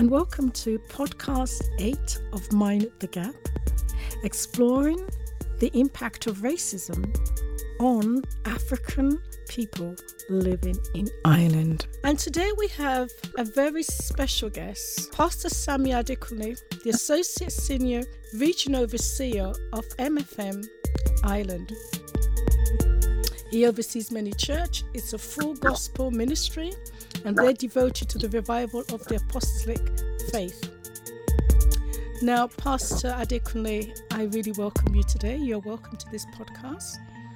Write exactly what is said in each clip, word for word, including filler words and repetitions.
and welcome to podcast eight of Mind the Gap, exploring the impact of racism on African people living in Ireland. And today we have a very special guest, Pastor Sammy Adekunle, the Associate Senior Regional Overseer of M F M Ireland. He oversees many churches. It's a full gospel ministry, and they're devoted to the revival of the apostolic faith. Now, Pastor Adekunle, I really welcome you today. You're welcome to this podcast.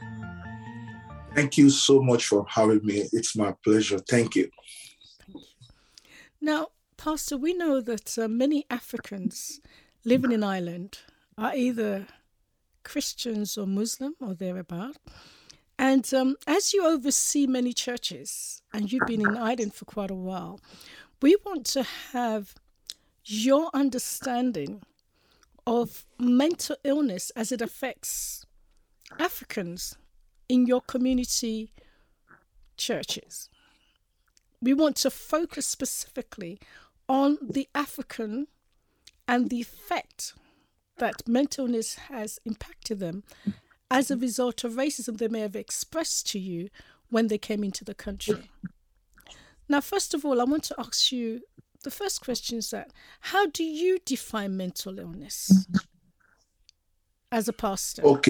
Thank you so much for having me. It's my pleasure. Thank you. Thank you. Now, Pastor, we know that uh, many Africans living in Ireland are either Christians or Muslim or thereabout. And um, as you oversee many churches, and you've been in Ireland for quite a while, we want to have your understanding of mental illness as it affects Africans in your community churches. We want to focus specifically on the African and the effect that mental illness has impacted them as a result of racism they may have expressed to you when they came into the country. Now, first of all, I want to ask you, the first question is that, how do you define mental illness as a pastor? Okay.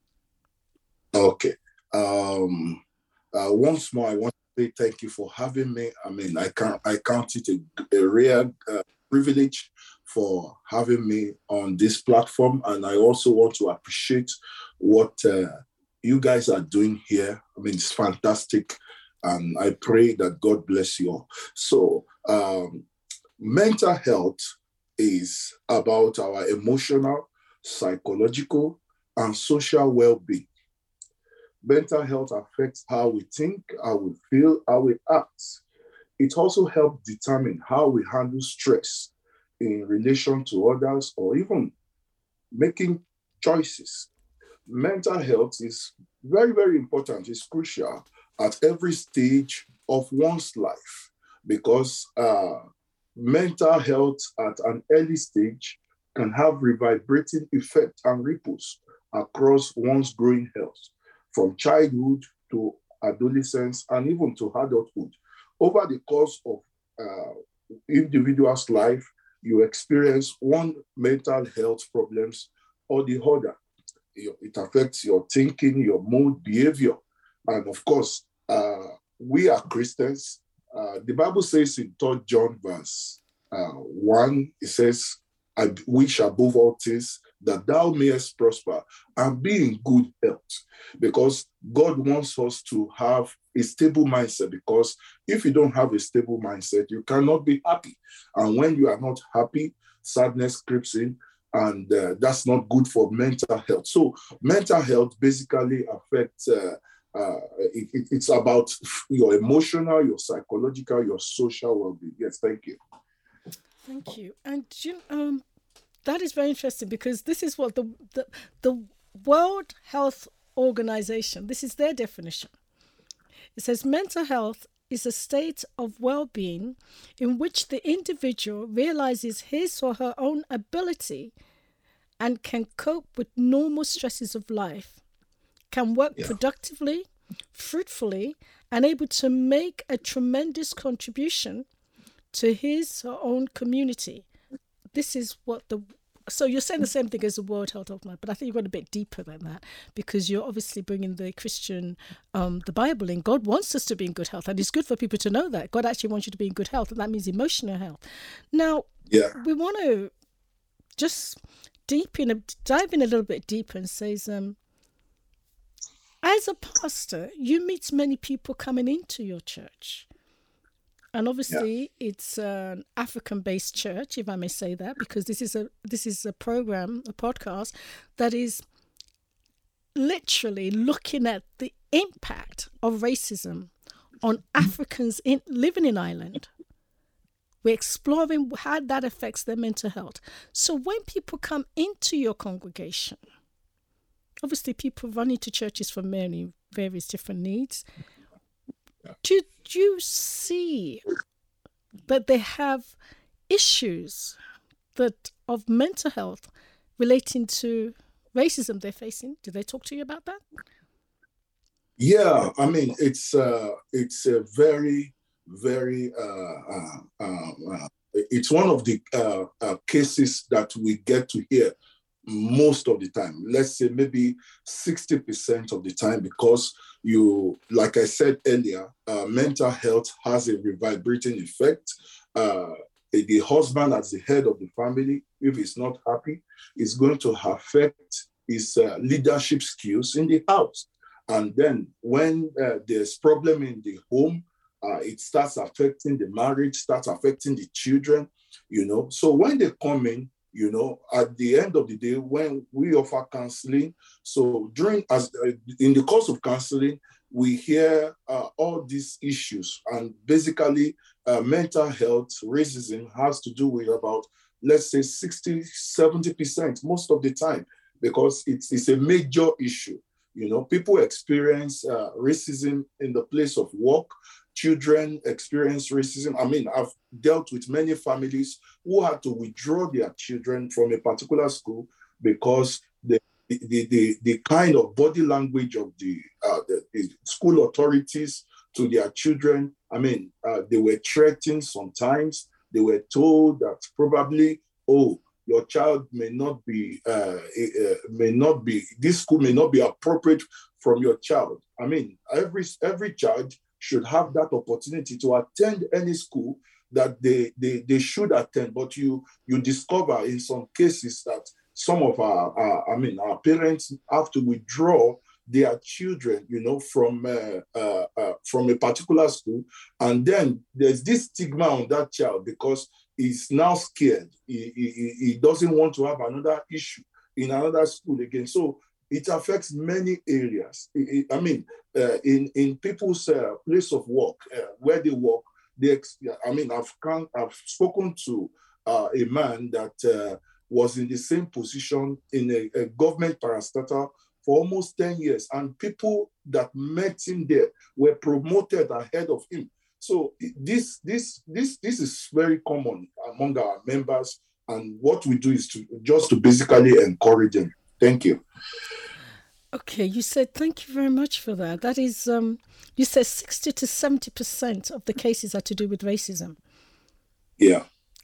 Okay. Um, uh, once more, I want to say thank you for having me. I mean, I count, I count it a, a rare uh, privilege for having me on this platform. And I also want to appreciate what uh, you guys are doing here. I mean, it's fantastic. And I pray that God bless you all. So um, mental health is about our emotional, psychological, and social well-being. Mental health affects how we think, how we feel, how we act. It also helps determine how we handle stress in relation to others or even making choices. Mental health is very, very important. It's crucial at every stage of one's life because uh, mental health at an early stage can have reverberating effect and ripples across one's growing health, from childhood to adolescence and even to adulthood. Over the course of uh, individual's life, you experience one mental health problems or the other. It affects your thinking, your mood, behavior. And of course, uh, we are Christians. Uh, the Bible says in Third John verse uh, one, it says, I wish above all things that thou mayest prosper and be in good health. Because God wants us to have a stable mindset, because if you don't have a stable mindset, you cannot be happy. And when you are not happy, sadness creeps in, and uh, that's not good for mental health. So mental health basically affects, uh, uh, it, it, it's about your emotional, your psychological, your social well-being. Yes, thank you. Thank you. And you um, that is very interesting, because this is what the, the, the World Health Organization, this is their definition. It says mental health is a state of well-being in which the individual realizes his or her own ability and can cope with normal stresses of life, can work yeah. productively, fruitfully, and able to make a tremendous contribution to his or own community. This is what the So you're saying the same thing as the World Health Organization, but I think you've gone a bit deeper than that, because you're obviously bringing the Christian, um, the Bible in. God wants us to be in good health, and it's good for people to know that. God actually wants you to be in good health, and that means emotional health. Now, yeah. we want to just deep in a, dive in a little bit deeper and says, um, as a pastor, you meet many people coming into your church. And obviously, yeah. it's an African-based church, if I may say that, because this is a this is a program, a podcast that is literally looking at the impact of racism on Africans in, living in Ireland. We're exploring how that affects their mental health. So when people come into your congregation, obviously people run into churches for many various different needs. Do you see that they have issues that of mental health relating to racism they're facing? Did they talk to you about that? Yeah, I mean, it's uh, it's a very, very, uh, uh, uh, uh, it's one of the uh, uh, cases that we get to hear most of the time. Let's say maybe sixty percent of the time, because you, like I said earlier, uh, mental health has a reverberating effect. Uh, the husband, as the head of the family, if he's not happy, is going to affect his uh, leadership skills in the house. And then when uh, there's problem in the home, uh, it starts affecting the marriage, starts affecting the children, you know. So when they come in, you know, at the end of the day, when we offer counseling, so during, as uh, in the course of counseling, we hear uh, all these issues. And basically, uh, mental health, racism has to do with about, let's say, sixty, seventy percent most of the time, because it's, it's a major issue. You know, people experience uh, racism in the place of work. Children experience racism. I mean, I've dealt with many families who had to withdraw their children from a particular school because the the, the, the kind of body language of the, uh, the, the school authorities to their children, I mean, uh, they were threatened sometimes. They were told that probably, oh, your child may not be, uh, uh, may not be, this school may not be appropriate from your child. I mean, every every child should have that opportunity to attend any school that they, they, they should attend. But you, you discover in some cases that some of our, our, I mean, our parents have to withdraw their children, you know, from uh, uh, uh, from a particular school. And then there's this stigma on that child because he's now scared. He, he, he doesn't want to have another issue in another school again. So it affects many areas. I mean, uh, in, in people's uh, place of work, uh, where they work, they, I mean, I've, come, I've spoken to uh, a man that uh, was in the same position in a, a government parastatal for almost ten years. And people that met him there were promoted ahead of him. So this, this, this, this is very common among our members. And what we do is to just to basically encourage them. Thank you. Okay, you said, thank you very much for that. That is, um, you said sixty to seventy percent of the cases are to do with racism. Yeah.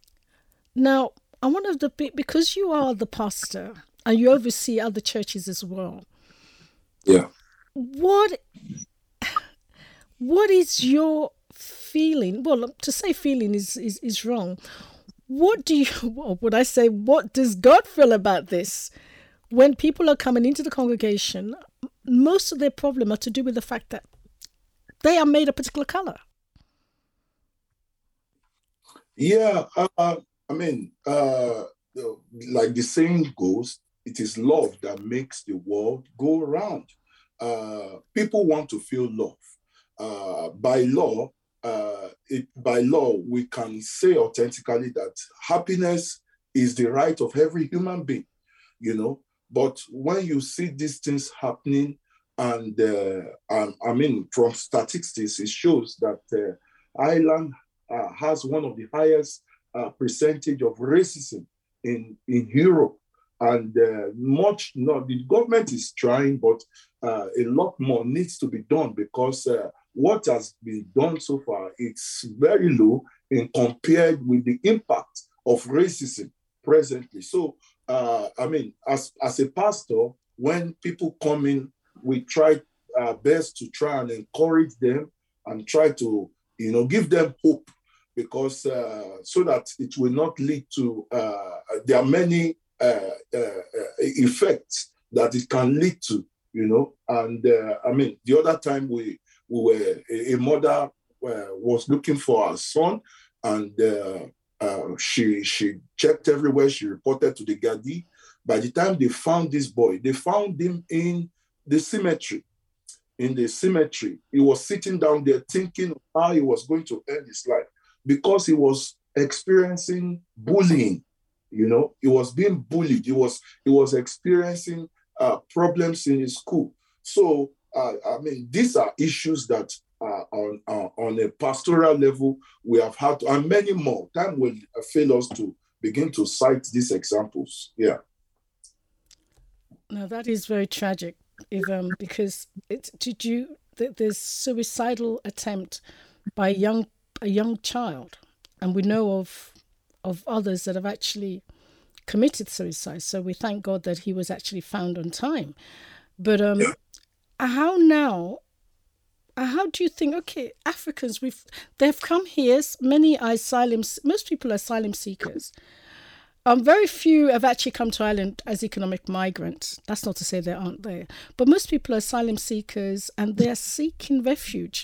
Now, I want to, because you are the pastor and you oversee other churches as well. Yeah. What, what is your feeling? Well, to say feeling is, is, is wrong. What do you, or would I say, what does God feel about this? When people are coming into the congregation, most of their problem are to do with the fact that they are made a particular color. Yeah, uh, I mean, uh, like the saying goes, it is love that makes the world go around. Uh, people want to feel love. Uh, by law, uh, it, by law, we can say authentically that happiness is the right of every human being, you know. But when you see these things happening, and uh, um, I mean, from statistics, it shows that uh, Ireland uh, has one of the highest uh, percentage of racism in, in Europe. And uh, much, no, the government is trying, but uh, a lot more needs to be done because uh, what has been done so far, it's very low in compared with the impact of racism presently. So, Uh, I mean, as, as a pastor, when people come in, we try our best to try and encourage them and try to, you know, give them hope because uh, so that it will not lead to, uh, there are many uh, uh, effects that it can lead to, you know. And uh, I mean, the other time we, we were, a, a mother uh, was looking for her son and uh, Uh, she she checked everywhere. She reported to the Gardaí. By the time they found this boy, they found him in the cemetery. In the cemetery, he was sitting down there thinking how he was going to end his life because he was experiencing bullying. You know, he was being bullied. He was he was experiencing uh, problems in his school. So uh, I mean, these are issues that uh, on, uh, on a pastoral level, we have had to, and many more. Time will fail us to begin to cite these examples. Yeah. Now that is very tragic, if um, because it did you th- there's suicidal attempt by a young a young child, and we know of of others that have actually committed suicide. So we thank God that he was actually found on time. But um, Yeah. how now? How do you think? Okay, Africans, we've they've come here. Many are asylum. Most people are asylum seekers. Um, very few have actually come to Ireland as economic migrants. That's not to say they aren't there, but most people are asylum seekers, and they are seeking refuge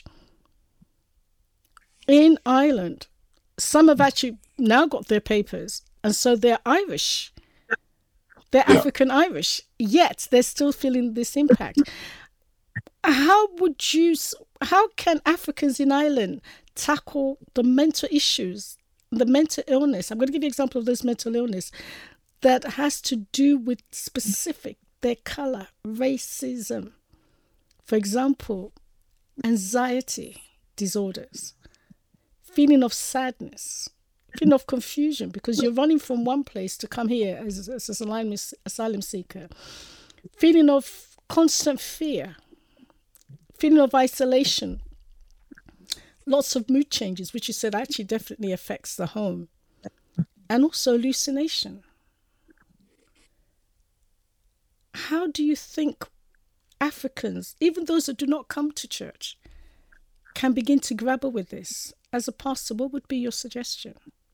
in Ireland. Some have actually now got their papers, and so they're Irish. They're Yeah. African Irish, yet they're still feeling this impact. How would you? How can Africans in Ireland tackle the mental issues, the mental illness? I'm going to give you an example of this mental illness that has to do with specific, their color, racism. For example, anxiety disorders, feeling of sadness, feeling of confusion because you're running from one place to come here as, as an asylum, asylum seeker, feeling of constant fear, feeling of isolation, lots of mood changes, which you said actually definitely affects the home, and also hallucination. How do you think Africans, even those that do not come to church, can begin to grapple with this? As a pastor, what would be your suggestion?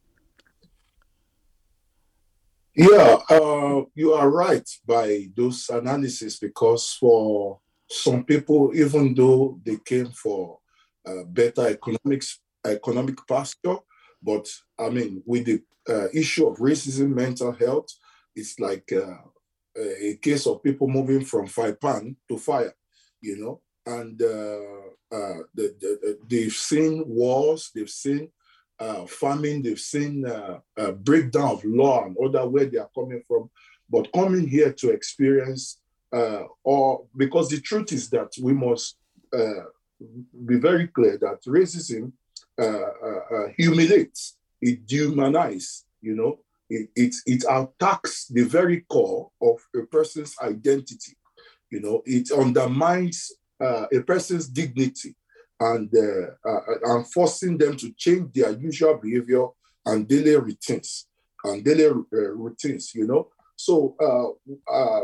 Yeah, uh, you are right by those analyses, because for some people, even though they came for uh, better economics, economic pasture, but I mean, with the uh, issue of racism, mental health, it's like uh, a case of people moving from fire pan to fire, you know, and uh, uh, the, the, they've seen wars, they've seen uh, famine, they've seen uh, a breakdown of law and order where they are coming from, but coming here to experience, uh, or because the truth is that we must uh, be very clear that racism uh, uh, uh, humiliates, it dehumanizes, you know, it, it, it attacks the very core of a person's identity, you know, it undermines uh, a person's dignity, and uh, uh, and forcing them to change their usual behavior and daily routines, and daily uh, routines, you know. So uh, uh,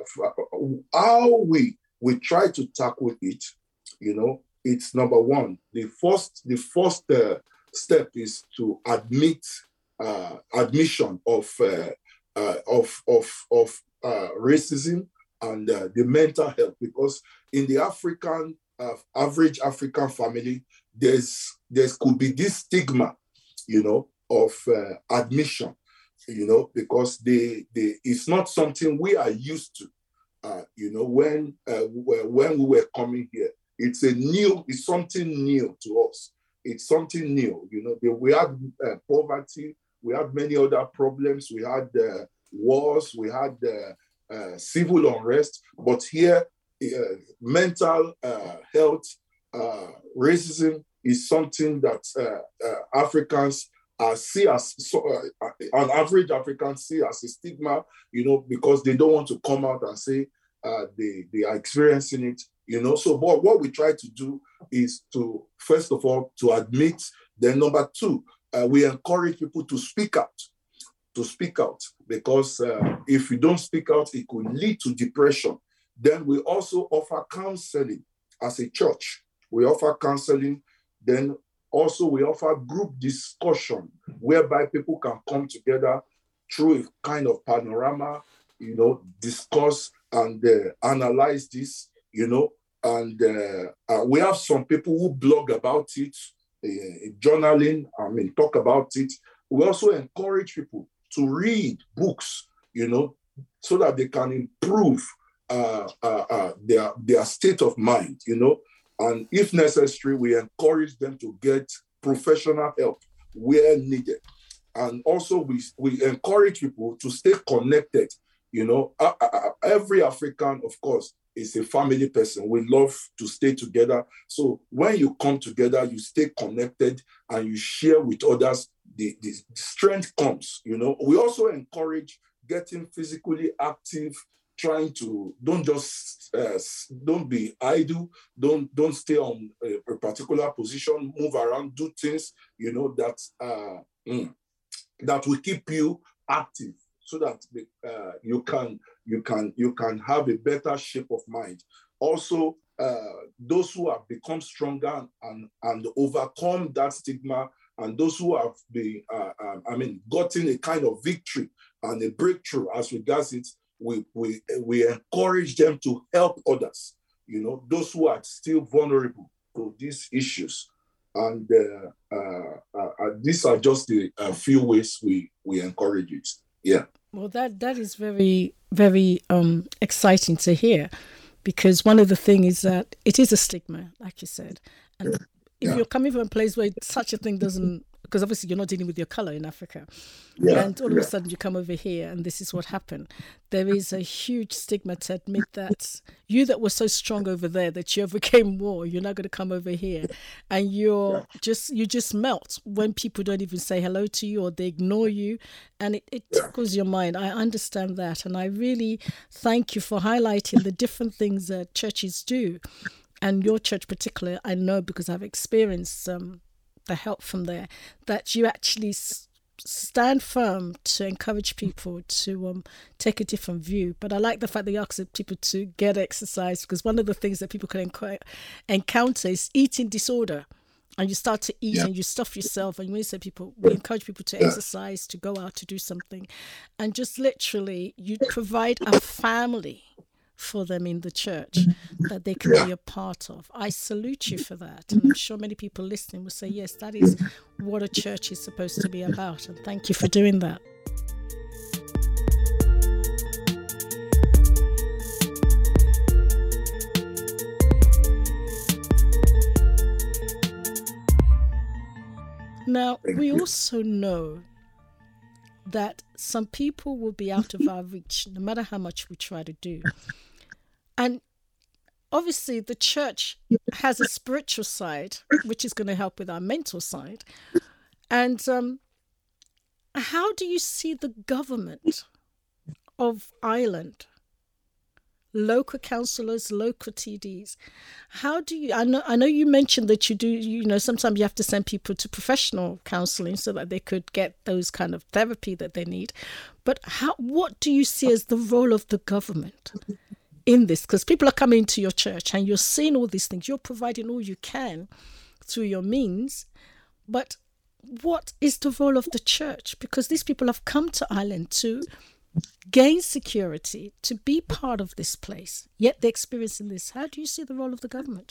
how we we try to tackle it, you know, it's number one. The first the first uh, step is to admit uh, admission of uh, uh, of of of uh, racism and uh, the mental health, because in the African uh, average African family, there's there could be this stigma, you know, of uh, admission, you know, because they they it's not something we are used to, uh, you know, when uh, when we were coming here. It's a new, it's something new to us. It's something new, you know. We had uh, poverty, we had many other problems, we had uh, wars, we had uh, uh, civil unrest, but here, uh, mental uh, health, uh, racism is something that uh, uh, Africans uh, see as, so, uh, on average, Africans see as a stigma, you know, because they don't want to come out and say uh, they, they are experiencing it. You know, so what, what we try to do is to, first of all, to admit. Then number two, uh, we encourage people to speak out, to speak out, because uh, if you don't speak out, it could lead to depression. Then we also offer counseling as a church. We offer counseling. Then also we offer group discussion, whereby people can come together through a kind of panorama, you know, discuss and uh, analyze this, you know. And uh, uh, we have some people who blog about it, uh, journaling, I mean, talk about it. We also encourage people to read books, you know, so that they can improve uh, uh, uh, their, their state of mind, you know. And if necessary, we encourage them to get professional help where needed. And also we, we encourage people to stay connected, you know. Uh, uh, every African, of course, is a family person. We love to stay together. So when you come together, you stay connected and you share with others, the, the strength comes, you know. We also encourage getting physically active, trying to, don't just, uh, don't be idle, don't don't stay on a, a particular position, move around, do things, you know, that, uh, mm, that will keep you active, so that uh, you can you can you can have a better shape of mind. Also, uh, those who have become stronger and and overcome that stigma, and those who have been, uh, um, I mean, gotten a kind of victory and a breakthrough as regards it, we we we encourage them to help others. You know, those who are still vulnerable to these issues. And uh, uh, uh, these are just the uh, few ways we we encourage it. Yeah. Well, that that is very, very um, exciting to hear, because one of the things is that it is a stigma, like you said. And if yeah. you're coming from a place where such a thing doesn't, because obviously you're not dealing with your color in Africa, yeah. and all of yeah. a sudden you come over here and this is what happened. There is a huge stigma to admit that you that were so strong over there that you overcame war, you're not going to come over here, and you're yeah. just you just melt when people don't even say hello to you or they ignore you, and it, it yeah. tickles your mind. I understand that, and I really thank you for highlighting the different things that churches do, and your church particularly. I know because I've experienced um, the help from there, that you actually s- stand firm to encourage people to um, take a different view. But I like the fact that you ask people to get exercise, because one of the things that people can enc- encounter is eating disorder. And you start to eat yeah. and you stuff yourself. And when you say people, we encourage people to exercise, to go out, to do something. And just literally, you provide a family for them in the church that they can yeah. be a part of. I salute you for that. And I'm sure many people listening will say, yes, that is what a church is supposed to be about. And thank you for doing that. Now, we also know that some people will be out of our reach, no matter how much we try to do. And obviously, the church has a spiritual side, which is going to help with our mental side. And um, how do you see the government of Ireland, local councillors, local T Ds? How do you, I know, I know you mentioned that you do, you know, sometimes you have to send people to professional counselling so that they could get those kind of therapy that they need. But how, what do you see as the role of the government in this? Because people are coming to your church and you're seeing all these things. You're providing all you can through your means. But what is the role of the church? Because these people have come to Ireland to gain security, to be part of this place, yet they're experiencing this. How do you see the role of the government?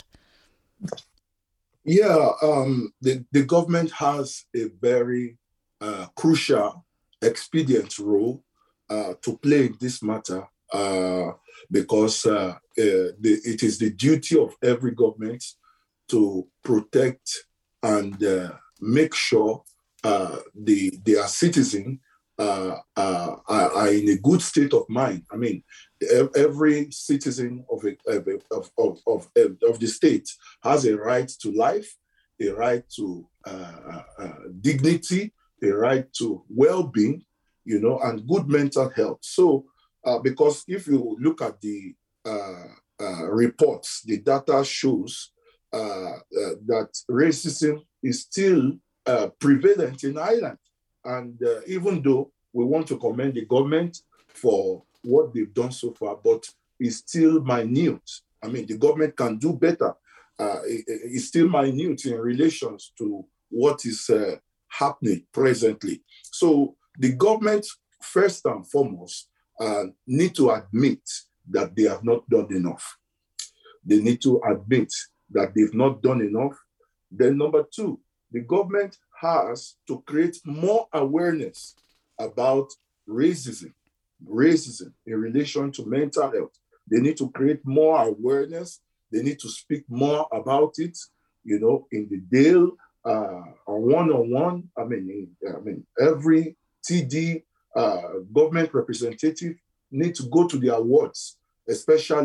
Yeah, um, the, the government has a very uh, crucial, expedient role uh, to play in this matter. Uh, because uh, uh, the, it is the duty of every government to protect and uh, make sure uh, the their citizens uh, uh, are, are in a good state of mind. I mean, every citizen of, a, of, of, of, of the state has a right to life, a right to uh, uh, dignity, a right to well-being, you know, and good mental health. So, Uh, because if you look at the uh, uh, reports, the data shows uh, uh, that racism is still uh, prevalent in Ireland. And uh, even though we want to commend the government for what they've done so far, but it's still minute. I mean, the government can do better. Uh, it, it's still minute in relation to what is uh, happening presently. So the government, first and foremost, Uh, need to admit that they have not done enough. They need to admit that they've not done enough. Then number two, the government has to create more awareness about racism, racism in relation to mental health. They need to create more awareness. They need to speak more about it, you know, in the daily, uh, or one-on-one. I mean, in, I mean, every T D Uh, government representative need to go to their wards, especially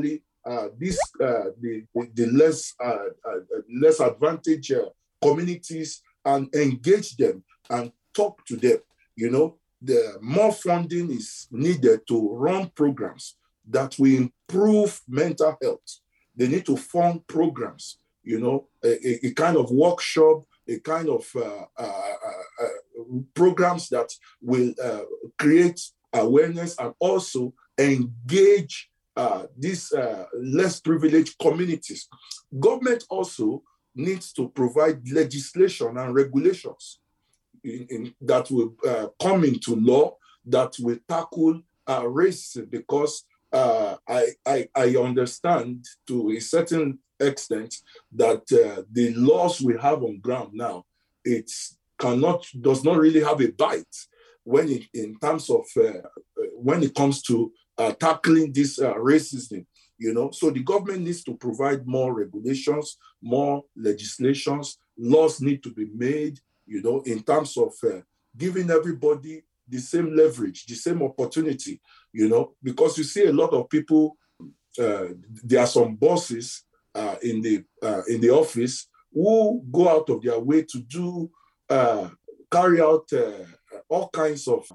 uh, this uh, the, the less uh, uh, less advantaged uh, communities and engage them and talk to them. You know, the more funding is needed to run programs that will improve mental health. They need to fund programs, you know, a, a kind of workshop, a kind of uh, uh, uh, uh, programs that will uh, create awareness and also engage uh, these uh, less privileged communities. Government also needs to provide legislation and regulations in, in, that will uh, come into law that will tackle uh, racism, because uh, I, I, I understand to a certain extent that uh, the laws we have on ground now, it cannot, does not really have a bite when it, in terms of, uh, when it comes to uh, tackling this uh, racism, you know. So the government needs to provide more regulations, more legislations, laws need to be made, you know, in terms of uh, giving everybody the same leverage, the same opportunity, you know, because you see a lot of people, uh, there are some bosses uh, in the uh, in the office who go out of their way to do, uh, carry out uh, all kinds of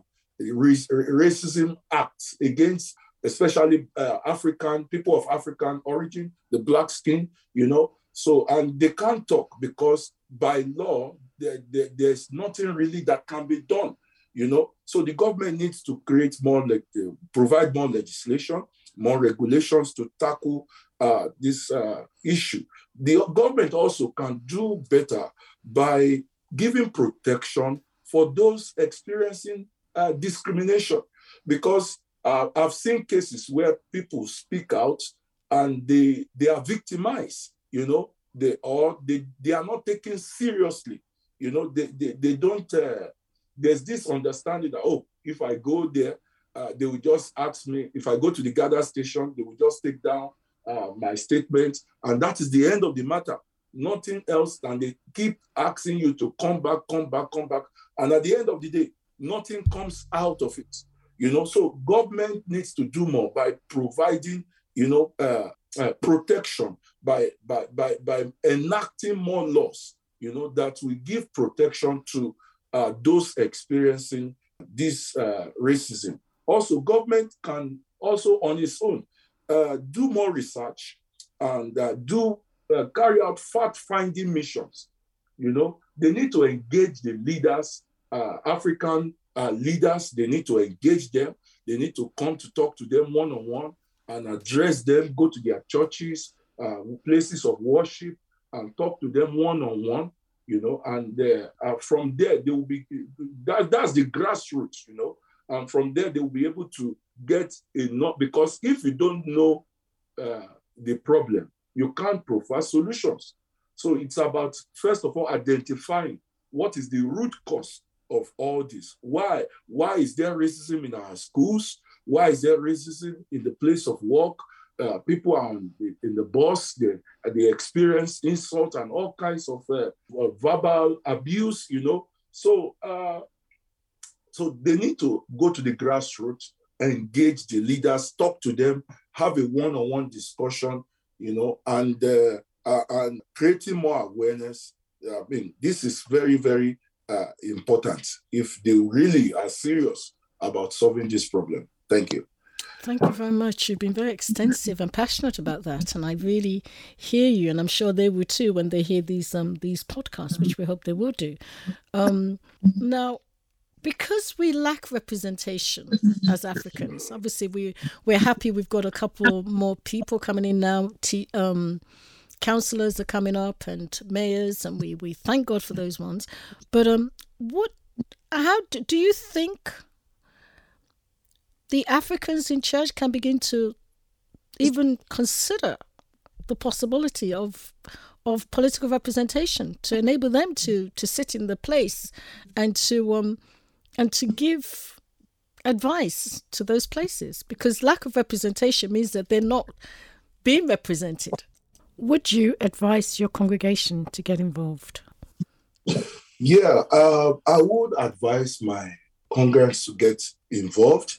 racism acts against, especially uh, African, people of African origin, the black skin, you know. So, and they can't talk because by law, there, there, there's nothing really that can be done, you know. So the government needs to create more, like, uh, provide more legislation, more regulations to tackle uh, this uh, issue. The government also can do better by giving protection for those experiencing uh, discrimination, because uh, I've seen cases where people speak out and they they are victimized, you know, they or they, they are not taken seriously, you know, they they, they don't, uh, there's this understanding that, oh, if I go there, uh, they will just ask me, if I go to the gather station, they will just take down uh, my statement, and that is the end of the matter. Nothing else, and they keep asking you to come back, come back, come back, and at the end of the day, nothing comes out of it, you know. So government needs to do more by providing, you know, uh, uh, protection, by, by, by, by enacting more laws, you know, that will give protection to uh, those experiencing this uh, racism. Also, government can also on its own uh, do more research and uh, do uh, carry out fact-finding missions. You know, they need to engage the leaders, uh, African uh, leaders. They need to engage them. They need to come to talk to them one-on-one and address them, go to their churches, uh, places of worship, and talk to them one-on-one, you know, and uh, uh, from there, they will be, that, that's the grassroots, you know, and from there, they will be able to get enough, because if you don't know uh, the problem, you can't provide solutions. So it's about, first of all, identifying what is the root cause of all this. Why? Why is there racism in our schools? Why is there racism in the place of work? Uh, people are in the, in the bus, they, they experience insult and all kinds of uh, verbal abuse, you know. So, uh, so they need to go to the grassroots, engage the leaders, talk to them, have a one-on-one discussion, you know, and, uh, uh, and creating more awareness. I mean, this is very, very uh, important if they really are serious about solving this problem. Thank you. Thank you very much. You've been very extensive and passionate about that, and I really hear you, and I'm sure they will too when they hear these um these podcasts, which we hope they will do. Um, now, because we lack representation as Africans, obviously we we're happy we've got a couple more people coming in now. T, um, councillors are coming up and mayors, and we we thank God for those ones. But um, what? How do, do you think the Africans in church can begin to even consider the possibility of of political representation to enable them to to sit in the place and to um and to give advice to those places? Because lack of representation means that they're not being represented. Would you advise your congregation to get involved? Yeah, uh, I would advise my congregants to get involved.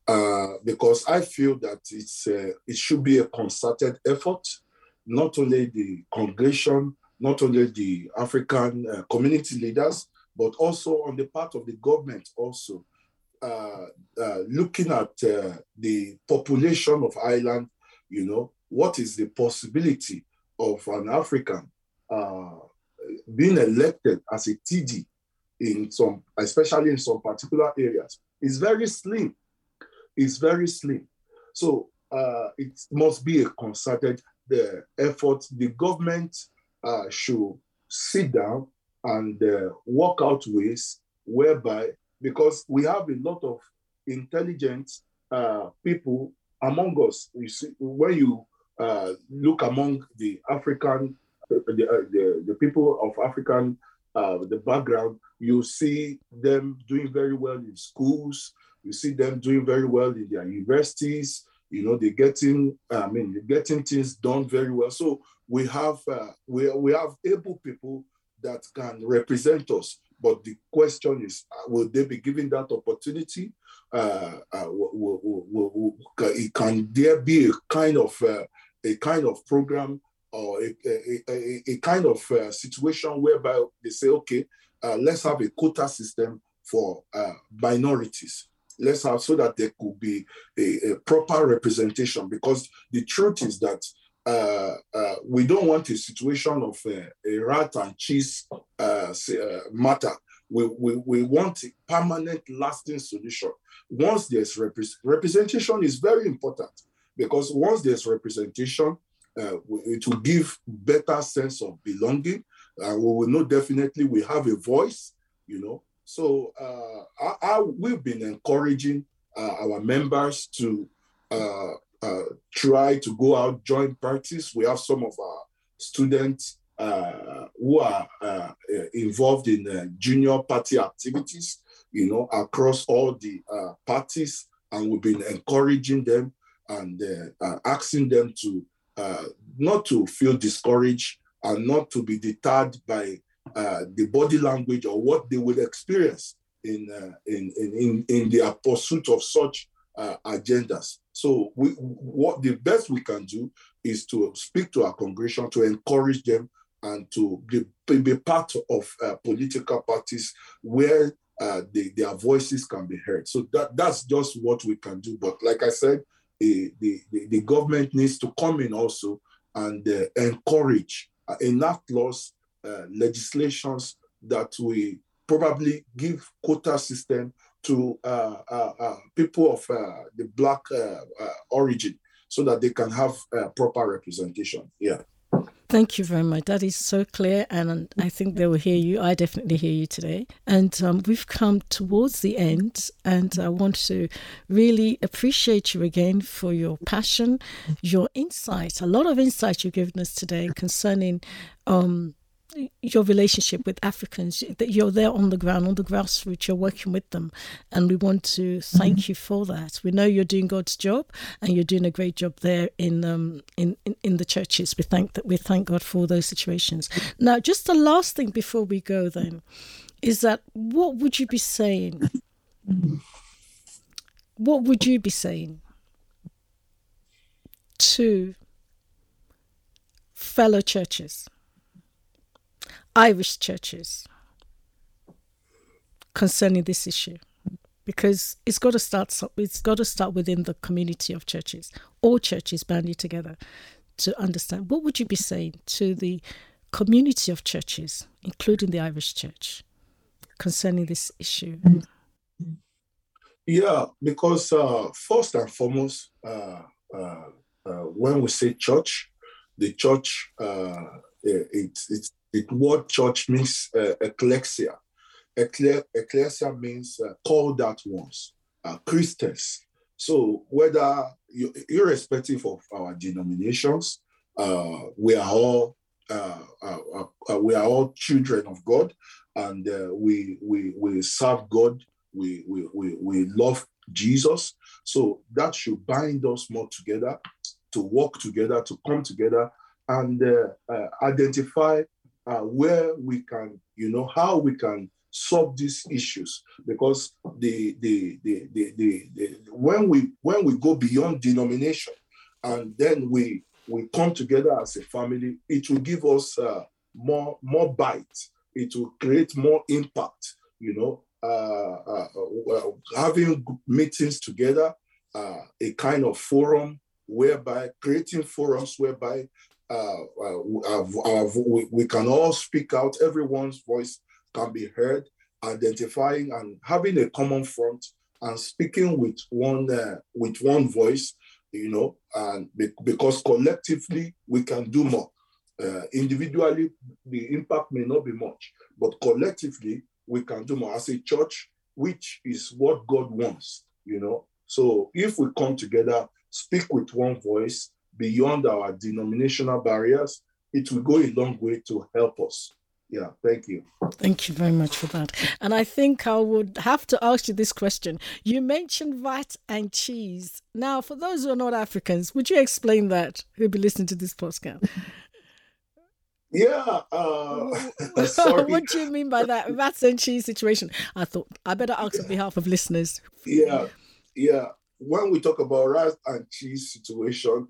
uh, because I feel that it's uh, it should be a concerted effort, not only the congregation, not only the African uh, community leaders, but also on the part of the government also, uh, uh, looking at uh, the population of Ireland, you know, what is the possibility of an African uh, being elected as a T D in some, especially in some particular areas, is very slim. It's very slim. So uh, it must be a concerted uh, effort. The government uh, should sit down and uh, work out ways whereby, because we have a lot of intelligent uh, people among us. You see, when you uh, look among the African, uh, the, uh, the, the people of African, uh, the background, you see them doing very well in schools. You see them doing very well in their universities. You know, they're getting, I mean, they're getting things done very well. So we have, uh, we, we have able people that can represent us. But the question is, uh, will they be given that opportunity? Uh, uh, will, will, will, will, can there be a kind of uh, a kind of program or a, a, a, a kind of uh, situation whereby they say, okay, uh, let's have a quota system for uh, minorities. Let's have so that there could be a, a proper representation, because the truth is that uh, uh, we don't want a situation of uh, a rat and cheese uh, uh, matter. We, we, we want a permanent, lasting solution. Once there's rep- representation is very important, because once there's representation, uh, it will give better sense of belonging. Uh, we will know definitely we have a voice, you know. So uh, I, I, we've been encouraging uh, our members to uh, uh, try to go out, join parties. We have some of our students uh, who are uh, involved in uh, junior party activities, you know, across all the uh, parties, and we've been encouraging them and uh, uh, asking them to uh, not to feel discouraged and not to be deterred by uh, the body language or what they will experience in uh, in, in in their pursuit of such uh, agendas. So we, what the best we can do is to speak to our congregation, to encourage them, and to be, be part of uh, political parties where uh, they, their voices can be heard. So that, that's just what we can do. But like I said, the, the, the government needs to come in also and uh, encourage, uh, enact laws, uh, legislations that we probably give quota system to uh, uh, uh, people of uh, the Black uh, uh, origin, so that they can have uh, proper representation. Yeah. Thank you very much. That is so clear, and I think they will hear you. I definitely hear you today. And um, we've come towards the end, and I want to really appreciate you again for your passion, your insight, a lot of insight you've given us today concerning um, your relationship with Africans, that you're there on the ground, on the grassroots, you're working with them. And we want to thank mm-hmm. you for that. We know you're doing God's job, and you're doing a great job there in um in, in, in the churches. We thank that we thank God for those situations. Now, just the last thing before we go then, is that what would you be saying? What would you be saying to fellow churches, Irish churches, concerning this issue? Because it's got to start. It's got to start within the community of churches. All churches banding together to understand. What would you be saying to the community of churches, including the Irish Church, concerning this issue? Yeah, because uh, first and foremost, uh, uh, uh, when we say church, the church, uh, it, it's The word church means uh, ecclesia. Ecle- ecclesia means uh, called out ones, uh, Christians. So whether, you, irrespective of our denominations, uh, we are all uh, uh, uh, we are all children of God, and uh, we we we serve God. We we we we love Jesus. So that should bind us more together, to work together, to come together, and uh, uh, identify Uh, where we can, you know, how we can solve these issues, because the the the the, the, the when we when we go beyond denomination and then we we come together as a family, it will give us uh, more more bite. It will create more impact. You know, uh, uh, uh, having meetings together, uh, a kind of forum whereby creating forums whereby uh, uh, uh, we, we can all speak out. Everyone's voice can be heard, identifying and having a common front and speaking with one uh, with one voice, you know, and be, because collectively we can do more. Uh, individually, the impact may not be much, but collectively we can do more as a church, which is what God wants, you know. So if we come together, speak with one voice beyond our denominational barriers, it will go a long way to help us. Yeah, thank you. Thank you very much for that. And I think I would have to ask you this question. You mentioned vat and cheese. Now, for those who are not Africans, would you explain that, who'll be listening to this podcast? Yeah. Uh, sorry. What do you mean by that? Vat and cheese situation. I thought I better ask on behalf of listeners. Yeah, yeah. When we talk about rat and cheese situation,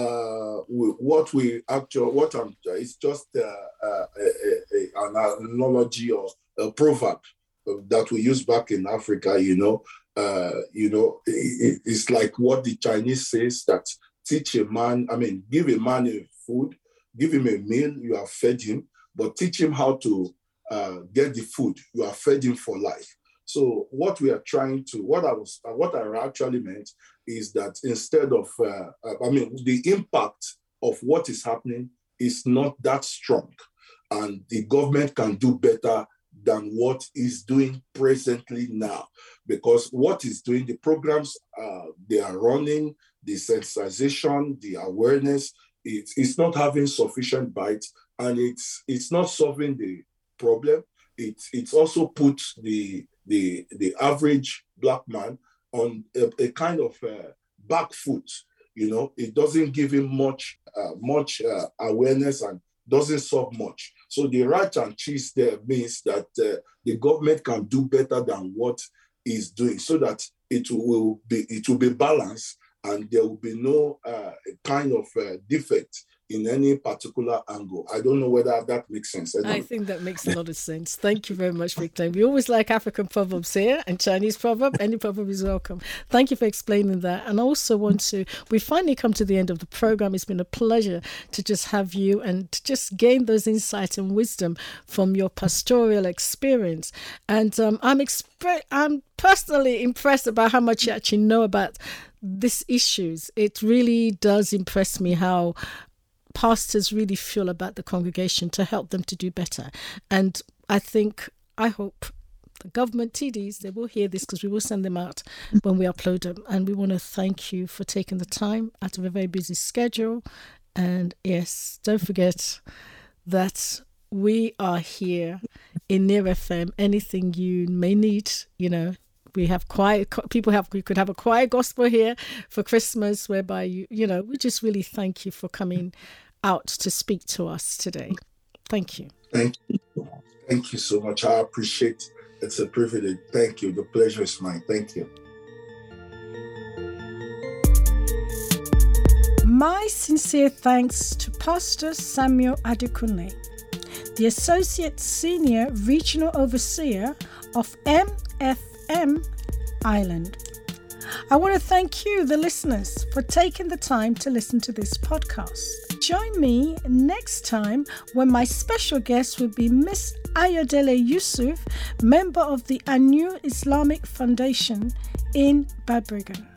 Uh, we, what we actually, what I'm, it's just uh, uh, a, a, an analogy or a proverb that we use back in Africa, you know. Uh, you know, it, it's like what the Chinese says, that teach a man, I mean, give a man a food, give him a meal, you have fed him, but teach him how to uh, get the food, you have fed him for life. So what we are trying to, what I was, what I actually meant is that instead of, uh, I mean, the impact of what is happening is not that strong, and the government can do better than what is doing presently now, because what is doing, the programs uh, they are running, the sensitization, the awareness, it, it's not having sufficient bite, and it's it's not solving the problem. It it's also put the the the average Black man on a, a kind of uh, back foot. You know, it doesn't give him much uh, much uh, awareness and doesn't solve much. So the rat and cheese there means that uh, the government can do better than what it's doing, so that it will be it will be balanced, and there will be no uh, kind of uh, defect in any particular angle. I don't know whether that makes sense. I, I think that makes a lot of sense. Thank you very much, Victor. We always like African proverbs here, and Chinese proverb. Any proverb is welcome. Thank you for explaining that. And I also want to, we finally come to the end of the program. It's been a pleasure to just have you and to just gain those insights and wisdom from your pastoral experience. And um, I'm, exp- I'm personally impressed about how much you actually know about these issues. It really does impress me how pastors really feel about the congregation to help them to do better. And I think, I hope the government T Ds, they will hear this, because we will send them out when we upload them. And we want to thank you for taking the time out of a very busy schedule. And yes, don't forget that we are here in Near F M. Anything you may need, you know, we have quiet, people have, we could have a quiet gospel here for Christmas, whereby, you, you know, we just really thank you for coming out to speak to us today. Thank you. Thank you. Thank you so much. I appreciate it. It's a privilege. Thank you. The pleasure is mine. Thank you. My sincere thanks to Pastor Samuel Adekunle, the Associate Senior Regional Overseer of M F M Ireland. I want to thank you, the listeners, for taking the time to listen to this podcast. Join me next time when my special guest will be Miss Ayodele Yusuf, member of the Anu Islamic Foundation in Bad Brigham.